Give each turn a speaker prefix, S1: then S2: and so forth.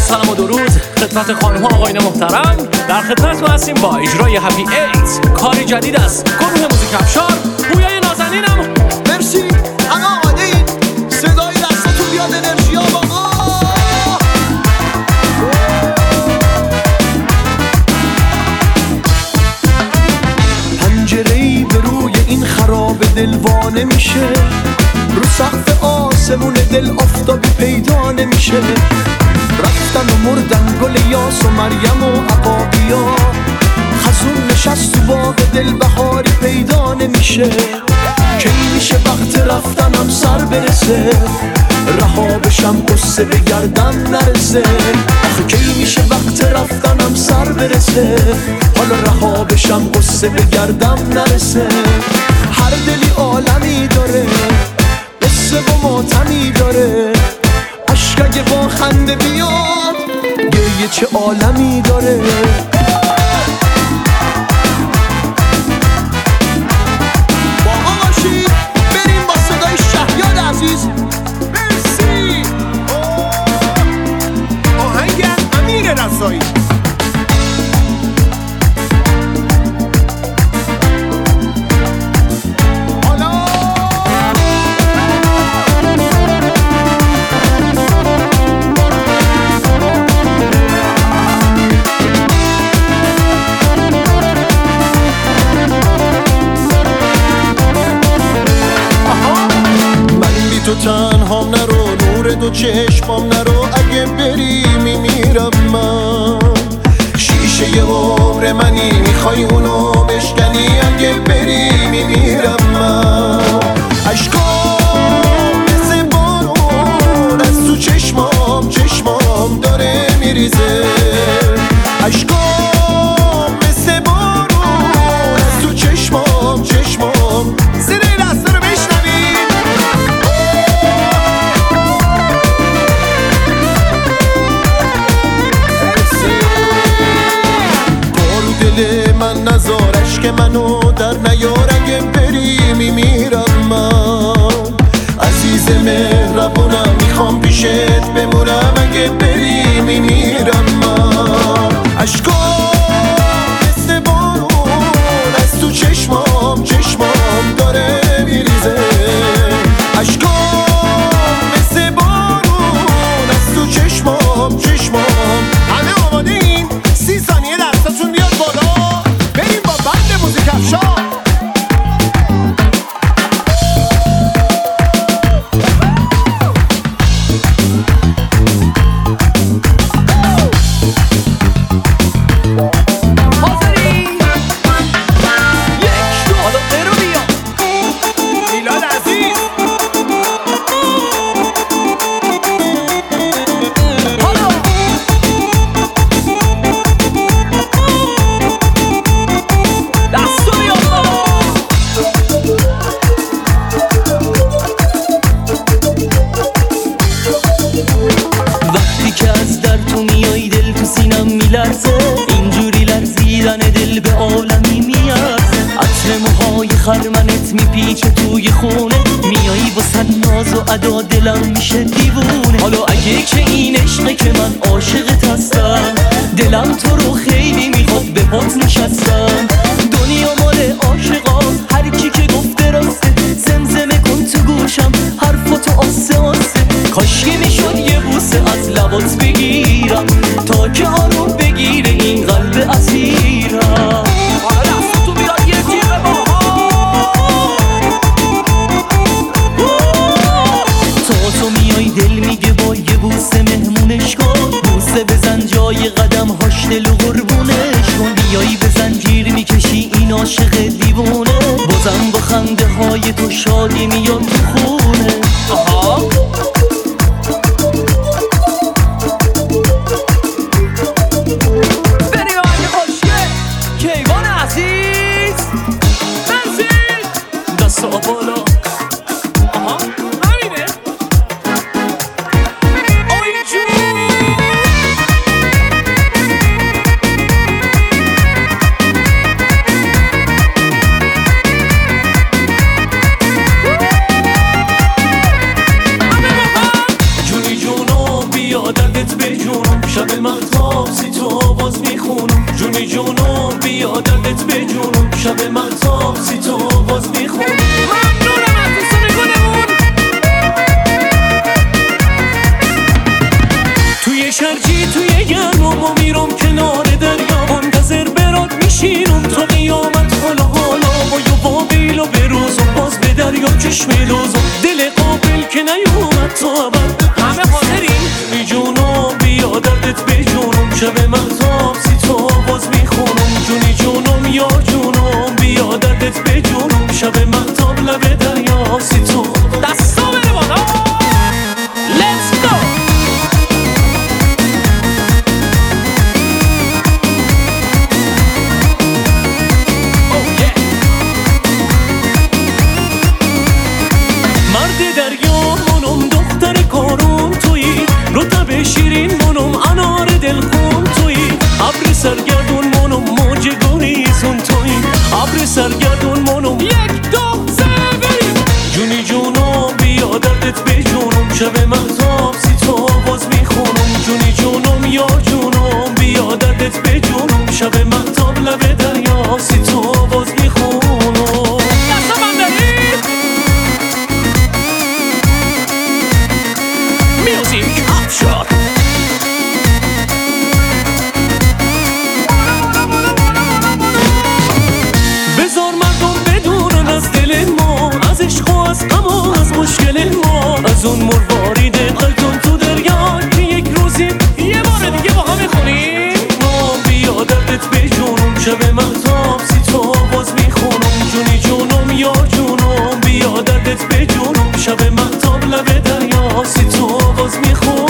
S1: سلام و درود خدمت خانم ها آقایان محترم. در خدمت ما هستیم با اجرای هپی ایت، کاری جدید است گروه موزیک افشار. پویای نازنینم
S2: مرسی. همه آماده این صدای دستتون بیاد، انرژی ها بابا. پنجره‌ای به روی این خراب دلوانه میشه، رو سقف آسمون دل آفتابی پیدا نمیشه. رفتن و مردن گل یاس و مریم و عقابیا، خزون نشست تو باغ دل بهاری پیدا نمیشه. کی میشه وقت رفتنم سر برسه، رها بشم قصه به گردن نرسه. آخه کی میشه وقت رفتنم سر برسه، حالا رها بشم قصه به گردن نرسه. هر دلی عالمی داره، قصه و ماتمی داره. عشق اگه با خنده بیاد، گریه چه عالمی داره. با باشید بریم با صدای شهیاد عزیز. مرسی. آهنگ امیر رسایی. تو تنهام نرو، نور دو چشمام نرو. اگه بری میمیرم من، شیشه عمر منی، میخوای اونو بشکنی. اگه بری میمیرم من. عشقام مثل بارون از تو چشمام داره میریزه. عشقام مثل بارون از تو چشمام. صدای دستا رو بشنوید. دل من نزار، عشق منو در نیار. اگه بری میمیرم من. عزیز مهربونم، میخوام پیشت بمونم. اگه بری میمیرم من. عشقام مثل بارون از تو چشمام داره میریزه. عشقام مثل بارون از تو چشمام. همه آماده این 30 ثانیه دستاتون بیاد بالا، بریم با بند موزیک افشار.
S3: اینجوری لرزیدن دل به عالمی میارزه. عطر موهای خرمنت میپیچه توی خونه، میایی با ناز و ادا دلم میشه دیوونه. حالا اگه که این عشقه که من عاشقت هستم، دلم تو رو خیلی میخواد، به پات نشستم. دنیا مال عاشقاست، هر کی که گفته راسته. زمزمه کن تو گوشم حرفاتو آسه. کاشکی میشد یه بوسه از لبات بگیرم، تا که آروم بگیره این قلب اسیرم.
S1: حالا دستتون بیاد یه تیغ
S3: تو میای دل میگه با یه بوسه مهمونش کن. بوسه بزن جای قدم هاش دل و قربونش کن. بیایی به زنجیر میکشی این عاشق دیوونه، بازم با خنده های تو شادی میاد تو خونه. آتیش میدوزم دل قابل که نیومد تو ابد
S1: همه حاضرین؟
S3: بی جونم بیا دردت به جونم شب مهتاب سی تو باز میخونم جونی جونم یار جونم بیا دردت به جونم شب مهتاب لب دریا سی تو
S1: دستا بره بالا. Let's go.
S3: مرد دریا منم دختر کارون تویی رطب شیرین منم انار دلخون تویی ابر سرگردون منم موج گریزون تویی ابر سرگردون منم
S1: 1 2 3 بریم.
S3: جونی جونم بیا دردت به جونم شب مهتاب سی تو باز میخونم جونی جونم یار جونم بیا دردت به جونم شب مهتاب لب دریا سی تو باز میخونم
S1: دستا من بریم. میوزیک افشار.
S3: بذار مردم بدونن از دل ما از عشق و از غم و از مشکل ما از اون مروارید قلتون تو دریا که یک روزی
S1: یه بار دیگه با هم میخونیم.
S3: بیا دردت به جونم شب مهتاب سی تو باز میخونم جونی جونم یار جونم بیا دردت به جونم شب مهتاب لب دریا سی تو باز میخونم